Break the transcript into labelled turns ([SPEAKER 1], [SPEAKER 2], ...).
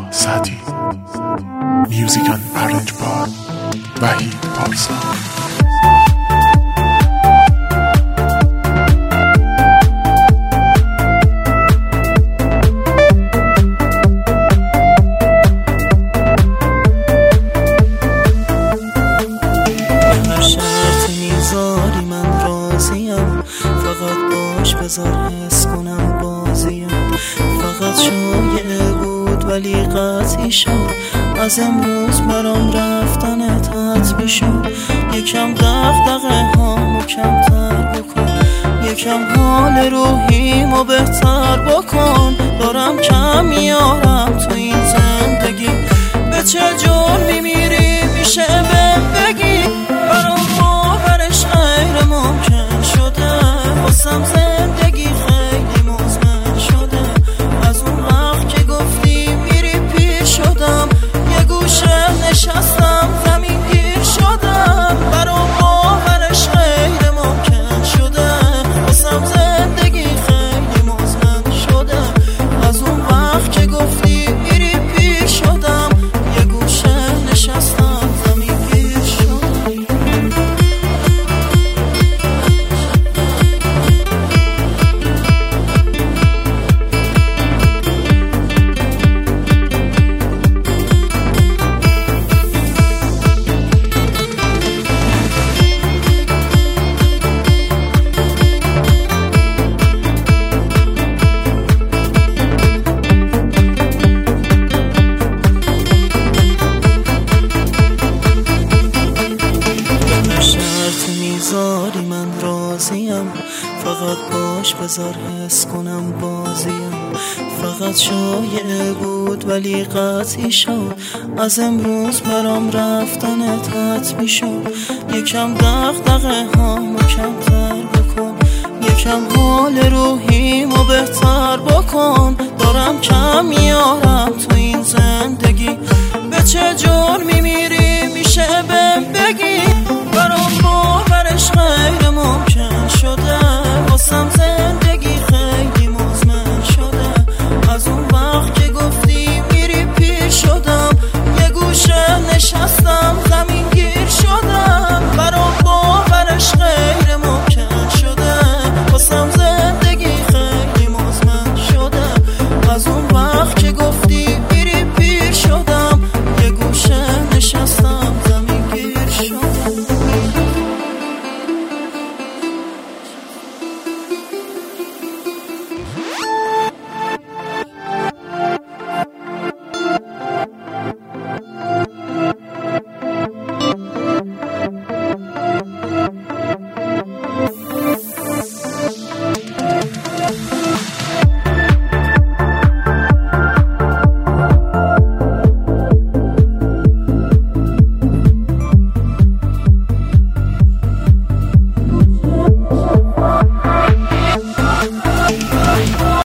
[SPEAKER 1] سعدی. میوزیک اند ارنج بار وحید پارسا.
[SPEAKER 2] بذار حس کنم بازیم، فقط شایعه بود ولی قطعی شد. از امروز برام رفتنت حتمی شد. یکم دغدغه هامو کمتر بکن، یکم حال روحیمو بهتر بکن. دارم کم میارم تو این زندگی، به چه جرمی میری میشه بهم بگی. برام باورش غیر ممکن شده، واسم زندگی خیلی مزمن شده. از اون وقت که گفتی میری پیر شدم، یه گوشه نشستم زمین گیر شدم. برام باورش غیر ممکن شده، واسم زندگی خیلی مزمن شده. از اون وقت که گفتی میری پیر شدم، یه گوشه نشستم زمین گیر شدم. میذاری من راضیم، فقط باش بذار حس کنم بازیم. فقط شایعه بود ولی قطعی شد. از امروز برام رفتنت حتمی شد. یکم دغدغه هامو کمتر بکن، یکم حال روحیمو بهتر بکن. دارم کم میارم تو این زندگی، به چه جرمی میری میشه بهم بگی.